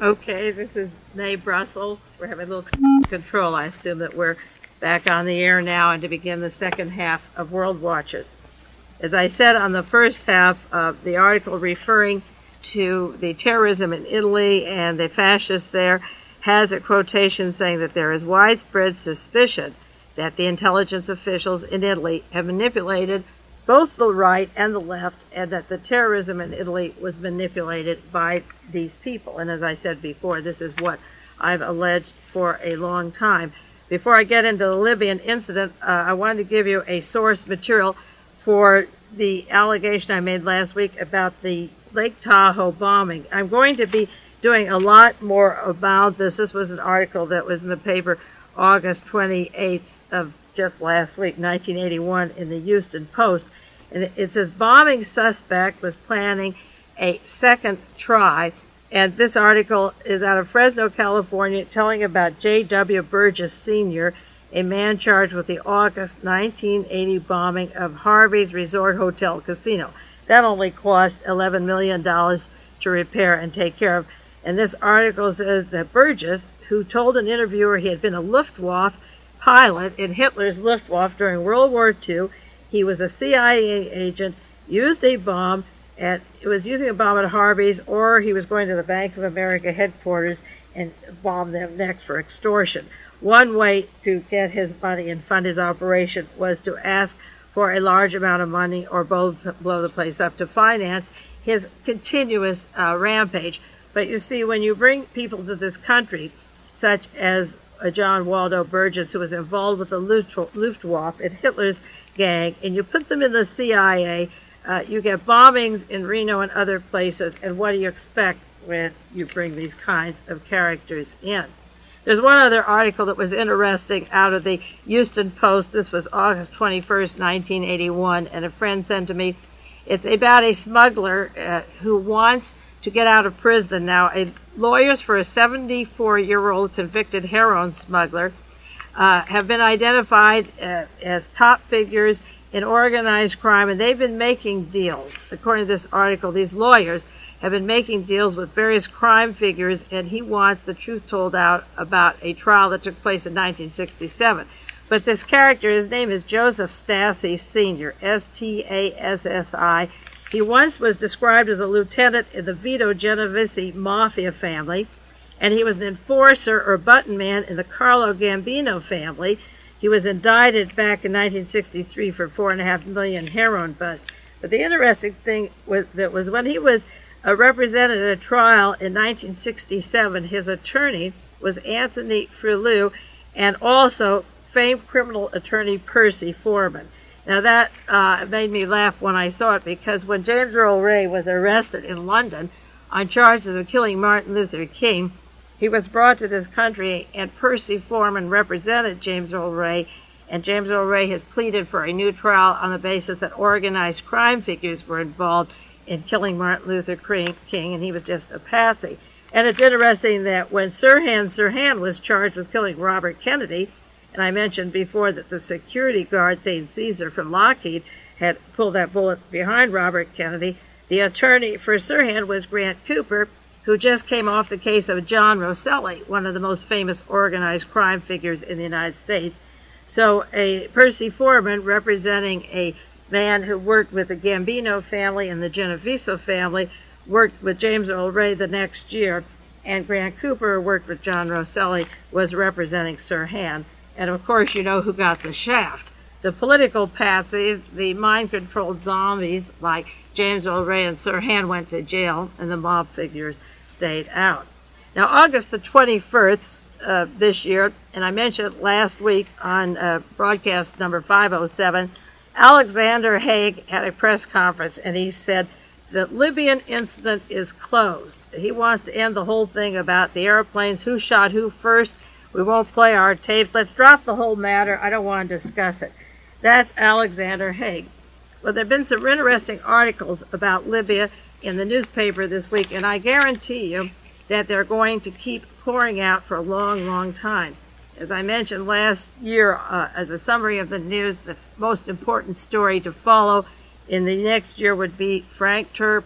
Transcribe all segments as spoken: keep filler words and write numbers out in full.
Okay, this is Mae Brussel. We're having a little control. I assume that we're back on the air now and to begin the second half of World Watchers. As I said on the first half of the article referring to the terrorism in Italy and the fascists there, has a quotation saying that there is widespread suspicion that the intelligence officials in Italy have manipulated both the right and the left, and that the terrorism in Italy was manipulated by these people. And as I said before, this is what I've alleged for a long time. Before I get into the Libyan incident, uh, I wanted to give you a source material for the allegation I made last week about the Lake Tahoe bombing. I'm going to be doing a lot more about this. This was an article that was in the paper August twenty-eighth of just last week, nineteen eighty-one, in the Houston Post. And it says, bombing suspect was planning a second try. And this article is out of Fresno, California, telling about J W Burgess Senior, a man charged with the August nineteen eighty bombing of Harvey's Resort Hotel Casino. That only cost eleven million dollars to repair and take care of. And this article says that Burgess, who told an interviewer he had been a Luftwaffe pilot in Hitler's Luftwaffe during World War Two, he was a C I A agent, used a bomb, and it was using a bomb at Harvey's, or he was going to the Bank of America headquarters and bomb them next for extortion. One way to get his money and fund his operation was to ask for a large amount of money or both blow the place up to finance his continuous uh, rampage. But you see, when you bring people to this country, such as uh, John Waldo Burgess, who was involved with the Luftwaffe and Hitler's gang, and you put them in the C I A, uh, you get bombings in Reno and other places, and what do you expect when you bring these kinds of characters in? There's one other article that was interesting out of the Houston Post. This was August twenty-first, nineteen eighty-one, and a friend sent to me. It's about a smuggler uh, who wants to get out of prison. Now, a, lawyers for a seventy-four-year-old convicted heroin smuggler uh, have been identified uh, as top figures in organized crime, and they've been making deals. According to this article, these lawyers have been making deals with various crime figures, and he wants the truth told out about a trial that took place in nineteen sixty-seven. But this character, his name is Joseph Stassi Senior, S T A S S I. He once was described as a lieutenant in the Vito Genovese mafia family, and he was an enforcer or button man in the Carlo Gambino family. He was indicted back in nineteen sixty-three for four and a half million heroin bust. But the interesting thing was that was when he was uh, represented at a trial in nineteen sixty-seven, his attorney was Anthony Frilou, and also famed criminal attorney Percy Foreman. Now that uh, made me laugh when I saw it, because when James Earl Ray was arrested in London on charges of killing Martin Luther King, he was brought to this country, and Percy Foreman represented James Earl Ray, and James Earl Ray has pleaded for a new trial on the basis that organized crime figures were involved in killing Martin Luther King, and he was just a patsy. And it's interesting that when Sirhan Sirhan was charged with killing Robert Kennedy, and I mentioned before that the security guard, Thane Caesar from Lockheed, had pulled that bullet behind Robert Kennedy, the attorney for Sirhan was Grant Cooper, who just came off the case of John Rosselli, one of the most famous organized crime figures in the United States. So a Percy Foreman, representing a man who worked with the Gambino family and the Genovese family, worked with James Earl Ray the next year, and Grant Cooper, who worked with John Rosselli, was representing Sirhan. And of course, you know who got the shaft. The political patsies, the mind-controlled zombies like James Earl Ray and Sirhan, went to jail, and the mob figures stayed out. Now, August the twenty-first uh, this year, and I mentioned it last week on uh, broadcast number five oh seven, Alexander Haig had a press conference, and he said the Libyan incident is closed. He wants to end the whole thing about the airplanes, who shot who first. We won't play our tapes. Let's drop the whole matter. I don't want to discuss it. That's Alexander Haig. Well, there have been some interesting articles about Libya in the newspaper this week, and I guarantee you that they're going to keep pouring out for a long, long time. As I mentioned last year, uh, as a summary of the news, the most important story to follow in the next year would be Frank Turple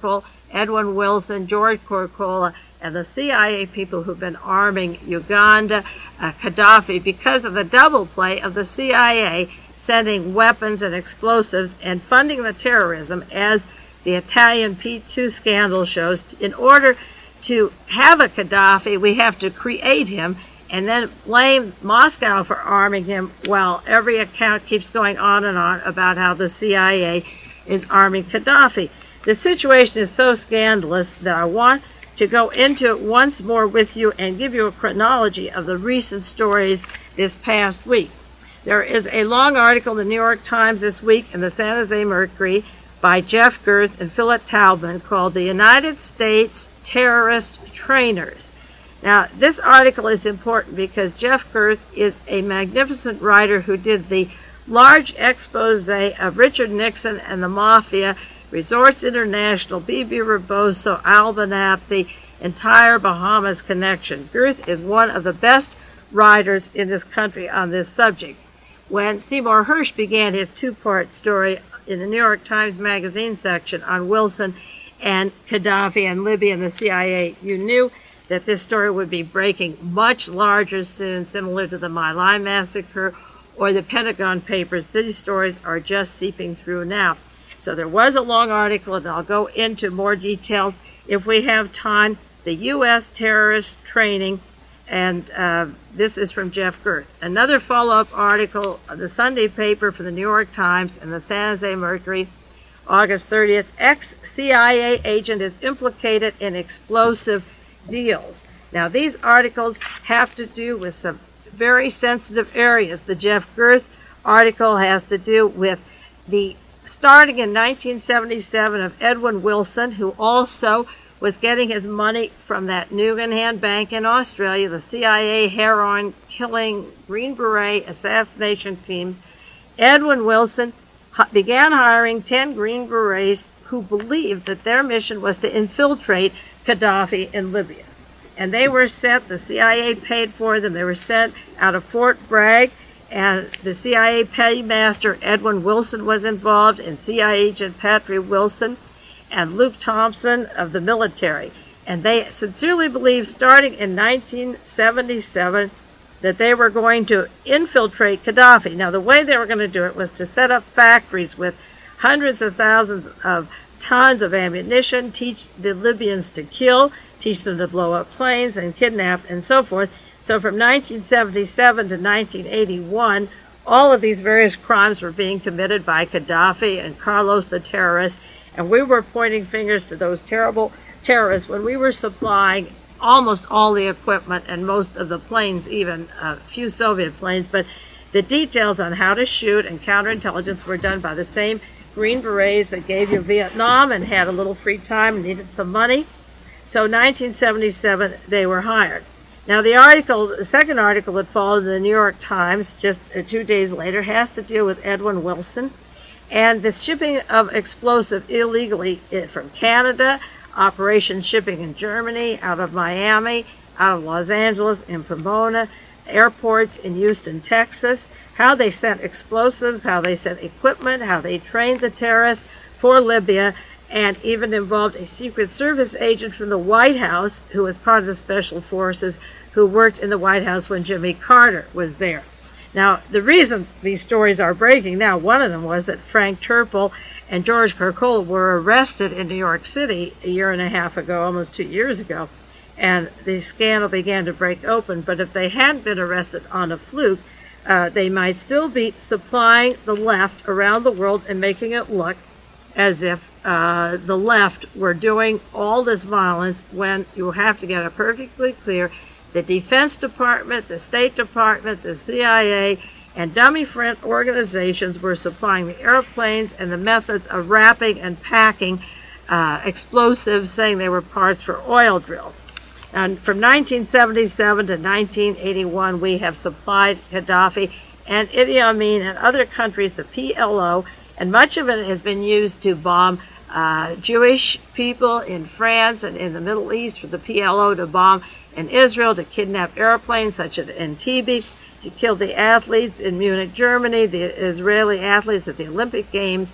Edwin Wilson, George Corcola, and the C I A people who've been arming Uganda, uh, Gaddafi, because of the double play of the C I A sending weapons and explosives and funding the terrorism, as the Italian P two scandal shows. In order to have a Gaddafi, we have to create him and then blame Moscow for arming him, while every account keeps going on and on about how the C I A is arming Gaddafi. The situation is so scandalous that I want to go into it once more with you and give you a chronology of the recent stories this past week. There is a long article in the New York Times this week and the San Jose Mercury by Jeff Gerth and Philip Taubman called "The United States Terrorist Trainers." Now, this article is important because Jeff Gerth is a magnificent writer who did the large expose of Richard Nixon and the Mafia, Resorts International, B B Rebozo, Albanap, the entire Bahamas connection. Gerth is one of the best writers in this country on this subject. When Seymour Hersh began his two-part story in the New York Times Magazine section on Wilson and Gaddafi and Libya and the C I A, you knew that this story would be breaking much larger soon, similar to the My Lai massacre or the Pentagon Papers. These stories are just seeping through now. So there was a long article, and I'll go into more details if we have time. The U S terrorist training, and uh, this is from Jeff Gerth. Another follow-up article, the Sunday paper for the New York Times and the San Jose Mercury, August thirtieth. Ex-C I A agent is implicated in explosive deals. Now, these articles have to do with some very sensitive areas. The Jeff Gerth article has to do with the starting in nineteen seventy-seven of Edwin Wilson, who also was getting his money from that Nugan Bank in Australia, the C I A heroin-killing Green Beret assassination teams. Edwin Wilson began hiring ten Green Berets who believed that their mission was to infiltrate Gaddafi in Libya. And they were sent, the C I A paid for them, they were sent out of Fort Bragg, and the C I A paymaster Edwin Wilson was involved, and C I A agent Patrick Wilson and Luke Thompson of the military. And they sincerely believed, starting in nineteen seventy-seven, that they were going to infiltrate Gaddafi. Now, the way they were going to do it was to set up factories with hundreds of thousands of tons of ammunition, teach the Libyans to kill, teach them to blow up planes and kidnap and so forth. So from nineteen seventy-seven to nineteen eighty-one, all of these various crimes were being committed by Gaddafi and Carlos the terrorist, and we were pointing fingers to those terrible terrorists when we were supplying almost all the equipment and most of the planes, even a few Soviet planes. But the details on how to shoot and counterintelligence were done by the same Green Berets that gave you Vietnam and had a little free time and needed some money. So nineteen seventy-seven, they were hired. Now, the article, the second article that followed in the New York Times just two days later has to do with Edwin Wilson and the shipping of explosive illegally from Canada, operations shipping in Germany, out of Miami, out of Los Angeles, in Pomona, airports in Houston, Texas, how they sent explosives, how they sent equipment, how they trained the terrorists for Libya, and even involved a Secret Service agent from the White House who was part of the Special Forces, who worked in the White House when Jimmy Carter was there. Now, the reason these stories are breaking now, one of them was that Frank Turple and George Corcola were arrested in New York City a year and a half ago, almost two years ago, and the scandal began to break open. But if they hadn't been arrested on a fluke, uh, they might still be supplying the left around the world and making it look as if uh, the left were doing all this violence, when you have to get it perfectly clear. The Defense Department, the State Department, the C I A, and dummy friend organizations were supplying the airplanes and the methods of wrapping and packing uh, explosives, saying they were parts for oil drills. And from nineteen seventy-seven to nineteen eighty-one, we have supplied Gaddafi and Idi Amin and other countries the P L O, and much of it has been used to bomb uh, Jewish people in France and in the Middle East, for the P L O to bomb in Israel, to kidnap airplanes such as Entebbe, to kill the athletes in Munich, Germany, the Israeli athletes at the Olympic Games.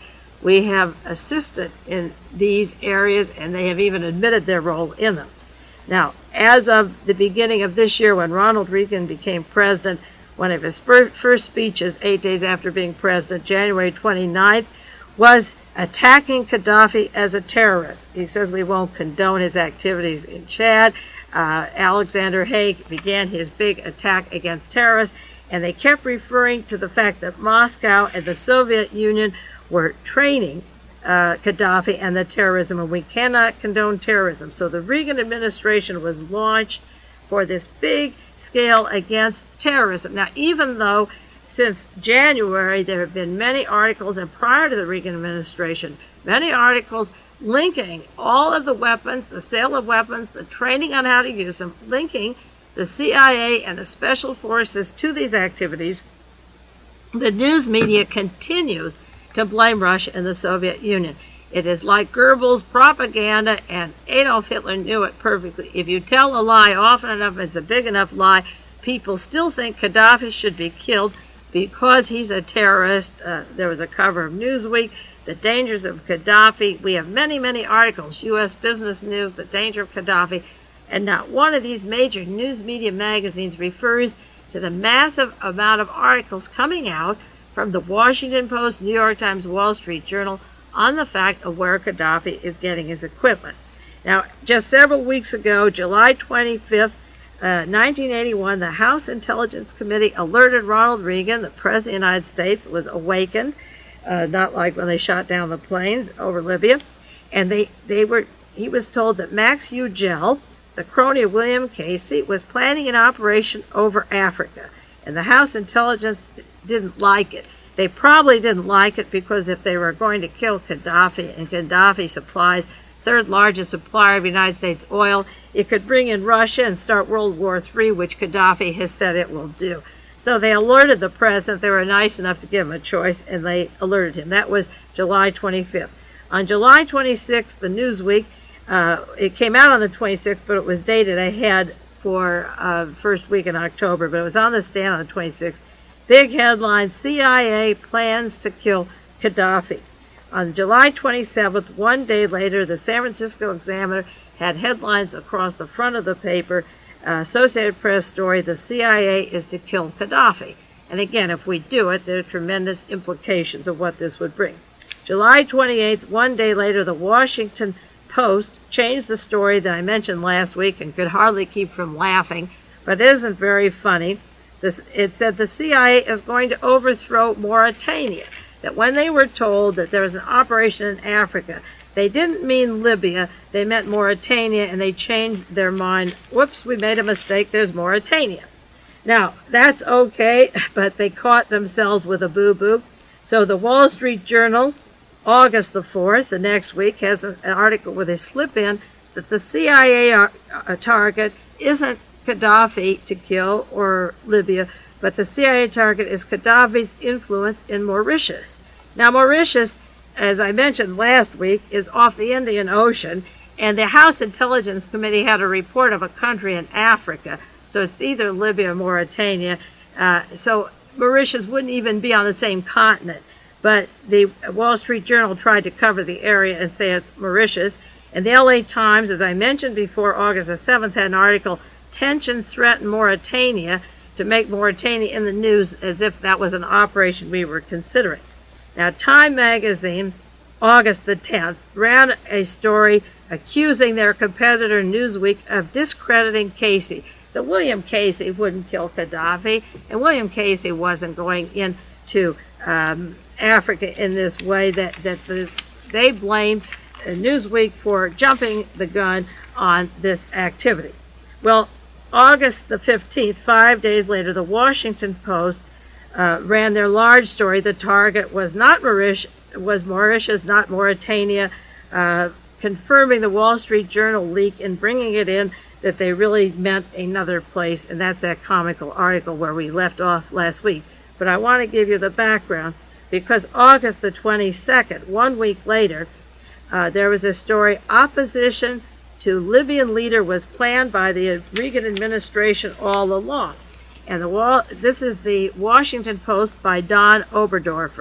we have assisted in these areas, and they have even admitted their role in them. Now, as of the beginning of this year, when Ronald Reagan became president, one of his first speeches, eight days after being president, January twenty-ninth, was attacking Gaddafi as a terrorist. He says we won't condone his activities in Chad. Uh, Alexander Haig began his big attack against terrorists, and they kept referring to the fact that Moscow and the Soviet Union were training uh, Gaddafi and the terrorism, and we cannot condone terrorism. So the Reagan administration was launched for this big scale against terrorism. Now, even though since January there have been many articles, and prior to the Reagan administration, many articles linking all of the weapons, the sale of weapons, the training on how to use them, linking the C I A and the special forces to these activities, the news media continues to blame Russia and the Soviet Union. It is like Goebbels' propaganda, and Adolf Hitler knew it perfectly. If you tell a lie often enough, it's a big enough lie, people still think Gaddafi should be killed because he's a terrorist. Uh, there was a cover of Newsweek, The Dangers of Gaddafi. We have many, many articles, U S Business News, The Danger of Gaddafi, and not one of these major news media magazines refers to the massive amount of articles coming out from the Washington Post, New York Times, Wall Street Journal on the fact of where Gaddafi is getting his equipment. Now, just several weeks ago, July twenty-fifth, uh, nineteen eighty-one, the House Intelligence Committee alerted Ronald Reagan, the President of the United States, was awakened, uh, not like when they shot down the planes over Libya, and they, they were he was told that Max Ugel, the crony of William Casey, was planning an operation over Africa, and the House Intelligence didn't like it. They probably didn't like it because if they were going to kill Gaddafi, and Gaddafi supplies third largest supplier of United States oil, it could bring in Russia and start World War Three, which Gaddafi has said it will do. So they alerted the president. They were nice enough to give him a choice, and they alerted him. That was July twenty-fifth. On July twenty-sixth, the Newsweek, uh, it came out on the twenty-sixth, but it was dated ahead for uh, first week in October, but it was on the stand on the twenty-sixth. Big headline, C I A plans to kill Gaddafi. On July twenty-seventh, one day later, the San Francisco Examiner had headlines across the front of the paper, uh, Associated Press story, the C I A is to kill Gaddafi. And again, if we do it, there are tremendous implications of what this would bring. July twenty-eighth, one day later, the Washington Post changed the story that I mentioned last week and could hardly keep from laughing, but it isn't very funny. This, it said the C I A is going to overthrow Mauritania. That when they were told that there was an operation in Africa, they didn't mean Libya, they meant Mauritania, and they changed their mind. Whoops, we made a mistake, there's Mauritania. Now, that's okay, but they caught themselves with a boo-boo. So the Wall Street Journal, August the fourth, the next week, has an article where they slip in that the C I A a target isn't Gaddafi to kill or Libya, but the C I A target is Gaddafi's influence in Mauritius. Now, Mauritius, as I mentioned last week, is off the Indian Ocean, and the House Intelligence Committee had a report of a country in Africa, so it's either Libya or Mauritania. Uh, so Mauritius wouldn't even be on the same continent, but the Wall Street Journal tried to cover the area and say it's Mauritius. And the L A Times, as I mentioned before, August the seventh, had an article, Tensions Threaten Mauritania, to make Mauritania in the news as if that was an operation we were considering. Now, Time magazine, August the tenth, ran a story accusing their competitor Newsweek of discrediting Casey. That William Casey wouldn't kill Gaddafi, and William Casey wasn't going into um, Africa in this way. That, that the, they blamed Newsweek for jumping the gun on this activity. Well, August the fifteenth, five days later, the Washington Post uh, ran their large story. The target was not Mauritius, was Mauritius, not Mauritania, uh, confirming the Wall Street Journal leak and bringing it in that they really meant another place, and that's that comical article where we left off last week. But I want to give you the background, because August the twenty-second, one week later, uh, there was a story, opposition to Libyan leader was planned by the Reagan administration all along. And the wall, this is the Washington Post by Don Oberdorfer.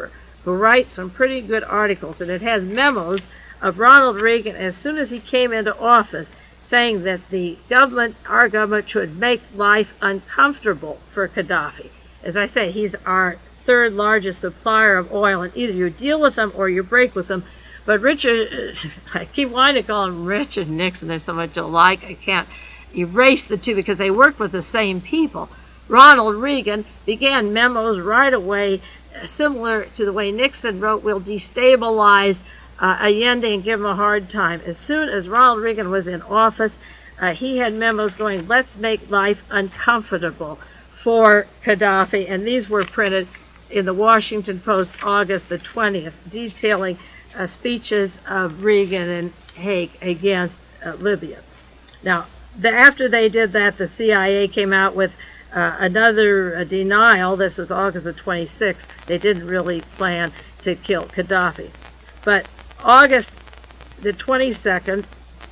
who writes some pretty good articles, and it has memos of Ronald Reagan as soon as he came into office saying that the government, our government, should make life uncomfortable for Gaddafi. As I say, he's our third largest supplier of oil, and either you deal with him or you break with him. But Richard, I keep wanting to call him Richard Nixon, they're so much alike, I can't erase the two because they worked with the same people. Ronald Reagan began memos right away, uh, similar to the way Nixon wrote, "We'll destabilize uh, Allende and give him a hard time." As soon as Ronald Reagan was in office, uh, he had memos going, "Let's make life uncomfortable for Gaddafi," and these were printed in the Washington Post August the twentieth, detailing uh, speeches of Reagan and Haig against uh, Libya. Now, the, after they did that, the C I A came out with uh, another uh, denial. This was August the twenty-sixth. They didn't really plan to kill Gaddafi. But August the twenty-second,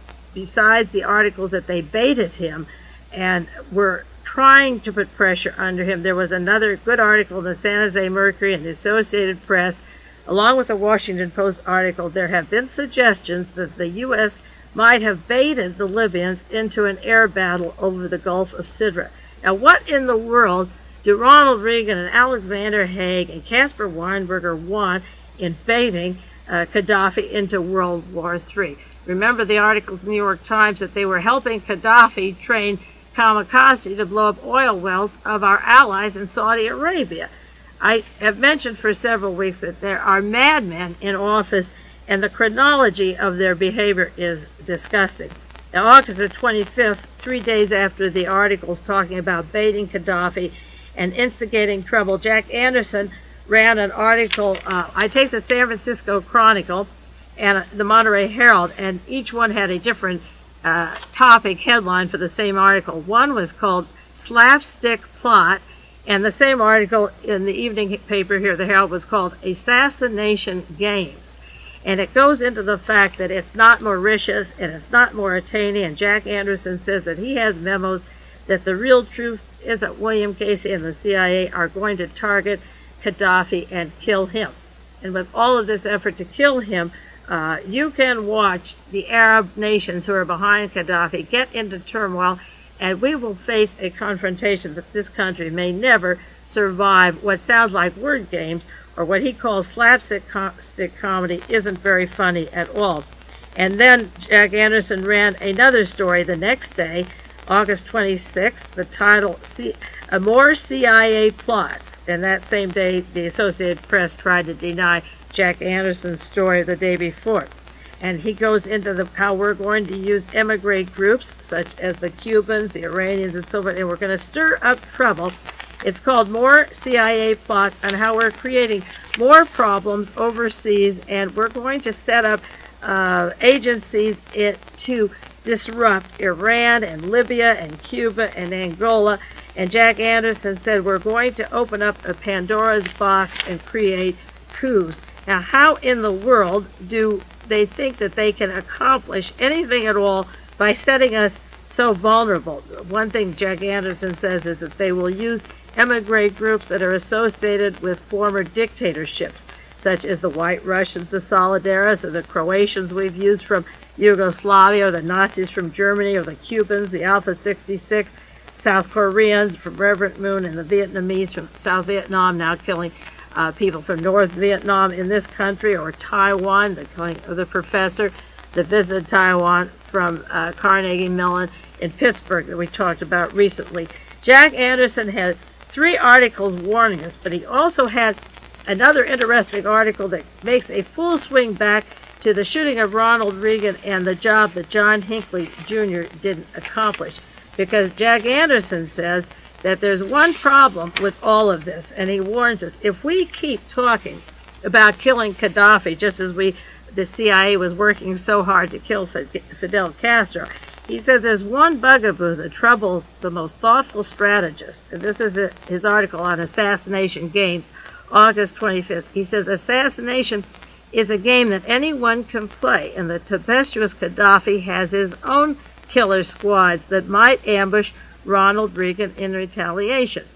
besides the articles that they baited him and were trying to put pressure under him, there was another good article in the San Jose Mercury and the Associated Press, along with the Washington Post article. There have been suggestions that the U S might have baited the Libyans into an air battle over the Gulf of Sidra. Now, what in the world do Ronald Reagan and Alexander Haig and Caspar Weinberger want in baiting uh, Gaddafi into World War Three? Remember the articles in the New York Times that they were helping Gaddafi train kamikaze to blow up oil wells of our allies in Saudi Arabia. I have mentioned for several weeks that there are madmen in office, and the chronology of their behavior is disgusting. Now, August the twenty-fifth, three days after the articles talking about baiting Gaddafi and instigating trouble, Jack Anderson ran an article. Uh, I take the San Francisco Chronicle and the Monterey Herald, and each one had a different uh, topic headline for the same article. One was called Slapstick Plot, and the same article in the evening paper here, the Herald, was called Assassination Games. And it goes into the fact that it's not Mauritius and it's not Mauritania, and Jack Anderson says that he has memos that the real truth is that William Casey and the C I A are going to target Gaddafi and kill him. And with all of this effort to kill him, uh, you can watch the Arab nations who are behind Gaddafi get into turmoil, and we will face a confrontation that this country may never survive. What sounds like word games, or what he calls slapstick com- stick comedy, isn't very funny at all. And then Jack Anderson ran another story the next day, August twenty-sixth, the title, C- uh, More C I A Plots. And that same day, the Associated Press tried to deny Jack Anderson's story the day before. And he goes into the, how we're going to use emigre groups, such as the Cubans, the Iranians, and so forth, and we're going to stir up trouble. It's called More C I A Plots, and how we're creating more problems overseas, and we're going to set up uh, agencies it, to disrupt Iran and Libya and Cuba and Angola. And Jack Anderson said we're going to open up a Pandora's box and create coups. Now, how in the world do they think that they can accomplish anything at all by setting us so vulnerable? One thing Jack Anderson says is that they will use emigre groups that are associated with former dictatorships, such as the White Russians, the Solidaris, or the Croatians we've used from Yugoslavia, or the Nazis from Germany, or the Cubans, the Alpha sixty-six, South Koreans from Reverend Moon, and the Vietnamese from South Vietnam, now killing uh, people from North Vietnam in this country, or Taiwan, the killing of the professor that visited Taiwan from uh, Carnegie Mellon in Pittsburgh that we talked about recently. Jack Anderson had three articles warning us, but he also had another interesting article that makes a full swing back to the shooting of Ronald Reagan and the job that John Hinckley Junior didn't accomplish. Because Jack Anderson says that there's one problem with all of this, and he warns us, if we keep talking about killing Gaddafi, just as we, the C I A was working so hard to kill Fidel Castro, he says there's one bugaboo that troubles the most thoughtful strategists, and this is a, his article on Assassination Games, August twenty-fifth. He says assassination is a game that anyone can play, and the tempestuous Gaddafi has his own killer squads that might ambush Ronald Reagan in retaliation.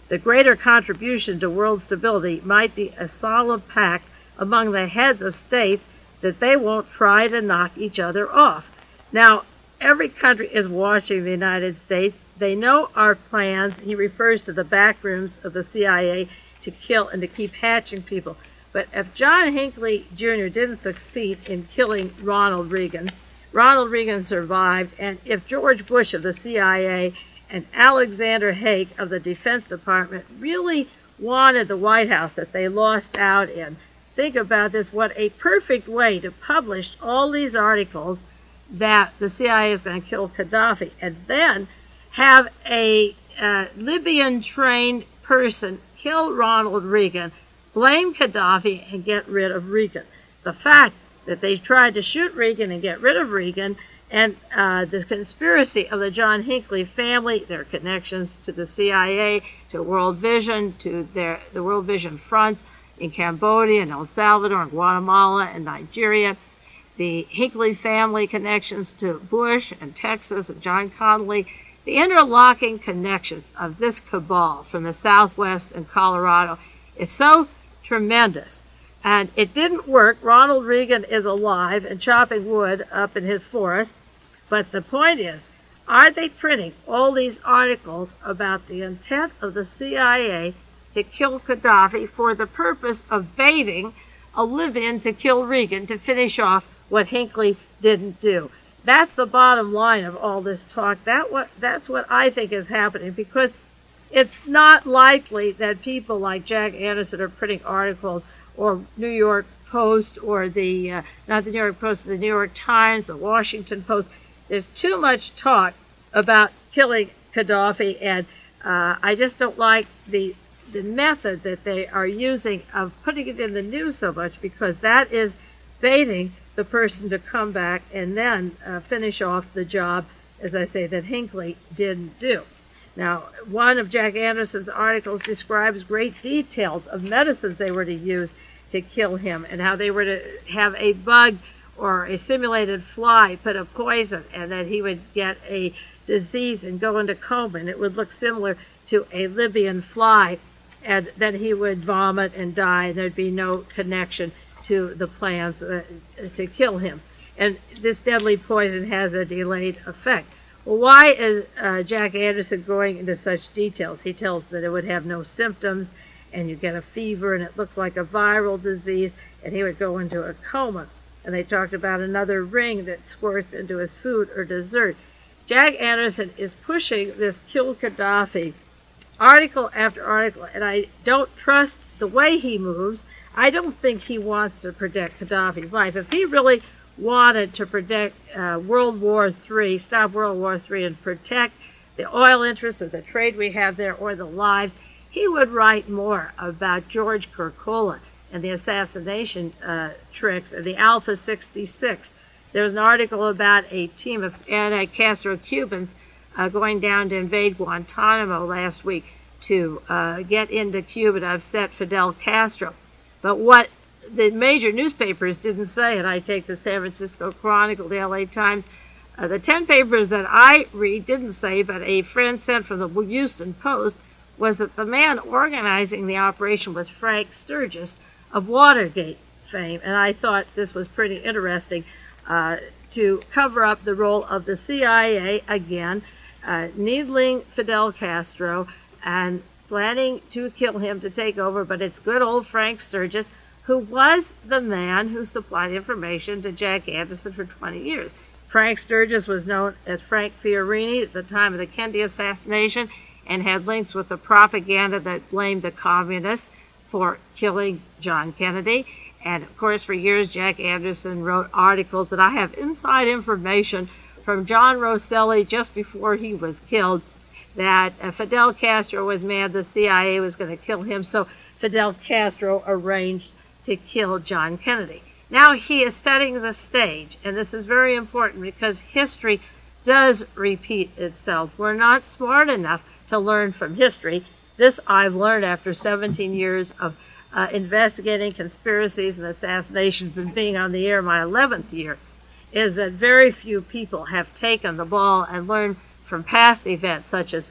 The greater contribution to world stability might be a solemn pact among the heads of states that they won't try to knock each other off. Now, every country is watching the United States. They know our plans. He refers to the back rooms of the C I A to kill and to keep hatching people. But if John Hinckley Junior didn't succeed in killing Ronald Reagan, Ronald Reagan survived, and if George Bush of the C I A and Alexander Haig of the Defense Department really wanted the White House that they lost out in, think about this, what a perfect way to publish all these articles that the C I A is going to kill Gaddafi, and then have a uh, Libyan-trained person kill Ronald Reagan, blame Gaddafi, and get rid of Reagan. The fact that they tried to shoot Reagan and get rid of Reagan, and uh, the conspiracy of the John Hinckley family, their connections to the C I A, to World Vision, to their the World Vision fronts in Cambodia and El Salvador and Guatemala and Nigeria, the Hinckley family connections to Bush and Texas and John Connally, the interlocking connections of this cabal from the Southwest and Colorado is so tremendous. And it didn't work. Ronald Reagan is alive and chopping wood up in his forest. But the point is, are they printing all these articles about the intent of the C I A to kill Gaddafi for the purpose of baiting a Libyan to kill Reagan to finish off what Hinckley didn't do? That's the bottom line of all this talk. That what that's what I think is happening, because it's not likely that people like Jack Anderson are printing articles, or New York Post, or the uh, not the New York Post, the New York Times, the Washington Post. There's too much talk about killing Gaddafi, and uh, I just don't like the the method that they are using of putting it in the news so much, because that is baiting the person to come back and then uh, finish off the job, as I say, that Hinckley didn't do. Now, one of Jack Anderson's articles describes great details of medicines they were to use to kill him, and how they were to have a bug or a simulated fly put a poison, and that he would get a disease and go into coma, and it would look similar to a Libyan fly, and then he would vomit and die, and there'd be no connection to the plans uh, to kill him. And this deadly poison has a delayed effect. Well, why is uh, Jack Anderson going into such details? He tells that it would have no symptoms, and you get a fever, and it looks like a viral disease, and he would go into a coma. And they talked about another ring that squirts into his food or dessert. Jack Anderson is pushing this kill Gaddafi article after article, and I don't trust the way he moves. I don't think he wants to protect Gaddafi's life. If he really wanted to protect uh, World War Three, stop World War Three, and protect the oil interests of the trade we have there, or the lives, he would write more about George Kurkula and the assassination uh, tricks of the Alpha sixty-six. There was an article about a team of anti-Castro Cubans uh, going down to invade Guantanamo last week to uh, get into Cuba to upset Fidel Castro. But what the major newspapers didn't say, and I take the San Francisco Chronicle, the L A Times, uh, the ten papers that I read didn't say, but a friend sent from the Houston Post, was that the man organizing the operation was Frank Sturgis of Watergate fame. And I thought this was pretty interesting uh, to cover up the role of the C I A again, uh, needling Fidel Castro and planning to kill him to take over. But it's good old Frank Sturgis, who was the man who supplied information to Jack Anderson for twenty years. Frank Sturgis was known as Frank Fiorini at the time of the Kennedy assassination, and had links with the propaganda that blamed the communists for killing John Kennedy. And of course, for years, Jack Anderson wrote articles that I have inside information from John Rosselli just before he was killed, that uh, Fidel Castro was mad the C I A was going to kill him, so Fidel Castro arranged to kill John Kennedy. Now he is setting the stage, and this is very important because history does repeat itself. We're not smart enough to learn from history. This I've learned after seventeen years of uh, investigating conspiracies and assassinations and being on the air my eleventh year, is that very few people have taken the ball and learned from past events, such as, say,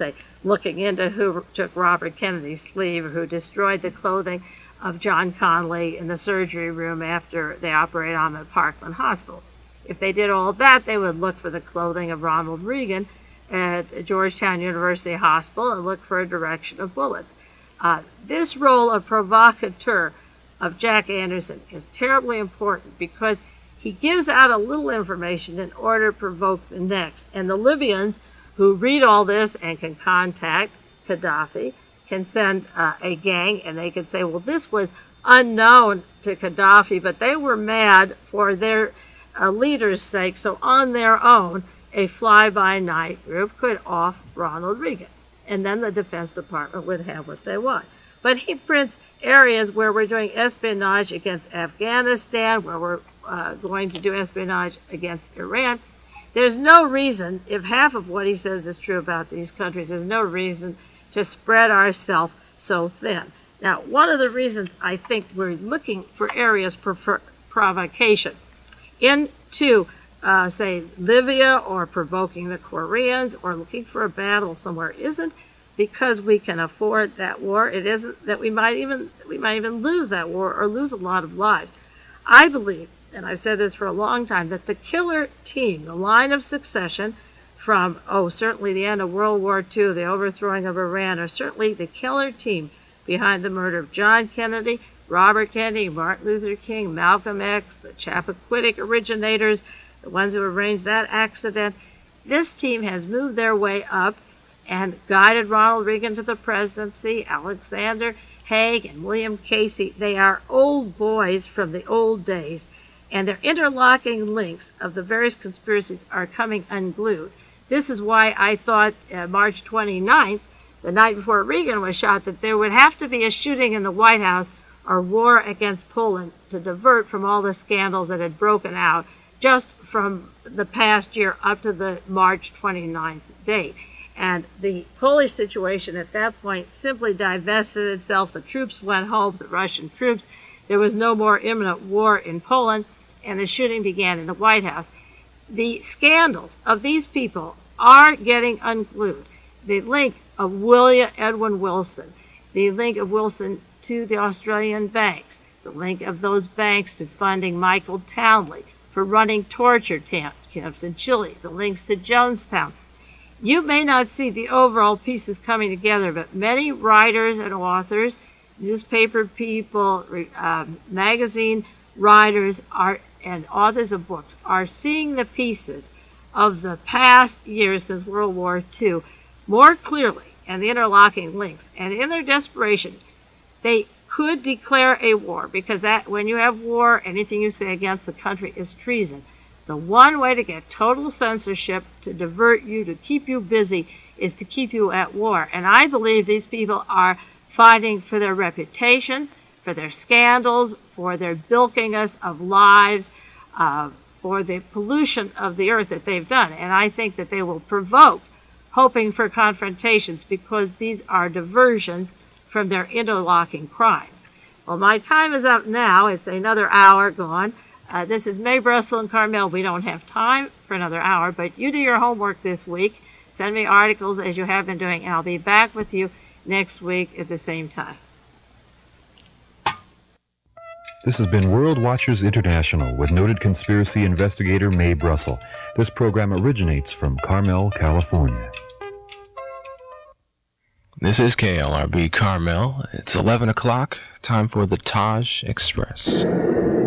looking into who took Robert Kennedy's sleeve or who destroyed the clothing of John Connally in the surgery room after they operated on him at Parkland Hospital. If they did all that, they would look for the clothing of Ronald Reagan at Georgetown University Hospital and look for a direction of bullets. Uh, this role of provocateur of Jack Anderson is terribly important because he gives out a little information in order to provoke the next. And the Libyans who read all this and can contact Gaddafi can send uh, a gang, and they can say, well, this was unknown to Gaddafi, but they were mad for their uh, leader's sake, so on their own, a fly-by-night group could off Ronald Reagan. And then the Defense Department would have what they want. But he prints areas where we're doing espionage against Afghanistan, where we're uh, going to do espionage against Iran. There's no reason, if half of what he says is true about these countries, there's no reason to spread ourselves so thin. Now, one of the reasons I think we're looking for areas for provocation into, uh, say, Libya or provoking the Koreans or looking for a battle somewhere isn't because we can afford that war. It isn't that we might even we might even lose that war or lose a lot of lives. I believe, and I've said this for a long time, that the killer team, the line of succession from, oh, certainly the end of World War Two, the overthrowing of Iran, or certainly the killer team behind the murder of John Kennedy, Robert Kennedy, Martin Luther King, Malcolm X, the Chappaquiddick originators, the ones who arranged that accident. This team has moved their way up and guided Ronald Reagan to the presidency, Alexander Haig and William Casey. They are old boys from the old days, and their interlocking links of the various conspiracies are coming unglued. This is why I thought uh, March twenty-ninth, the night before Reagan was shot, that there would have to be a shooting in the White House or war against Poland to divert from all the scandals that had broken out just from the past year up to the March twenty-ninth date. And the Polish situation at that point simply divested itself. The troops went home, the Russian troops. There was no more imminent war in Poland, and the shooting began in the White House. The scandals of these people are getting unglued. The link of William Edwin Wilson, the link of Wilson to the Australian banks, the link of those banks to funding Michael Townley for running torture camps in Chile, the links to Jonestown. You may not see the overall pieces coming together, but many writers and authors, newspaper people, um, magazine writers are, and authors of books are seeing the pieces of the past years since World War Two more clearly and the interlocking links. And in their desperation, they could declare a war, because that when you have war, anything you say against the country is treason. The one way to get total censorship, to divert you, to keep you busy, is to keep you at war. And I believe these people are fighting for their reputation, for their scandals, for their bilking us of lives, uh, for the pollution of the earth that they've done. And I think that they will provoke, hoping for confrontations, because these are diversions from their interlocking crimes. Well, my time is up now. It's another hour gone. Uh, this is Mae Brussel and Carmel. We don't have time for another hour, but you do your homework this week. Send me articles as you have been doing, and I'll be back with you next week at the same time. This has been World Watchers International with noted conspiracy investigator Mae Brussel. This program originates from Carmel, California. This is K L R B Carmel. It's eleven o'clock, time for the Taj Express.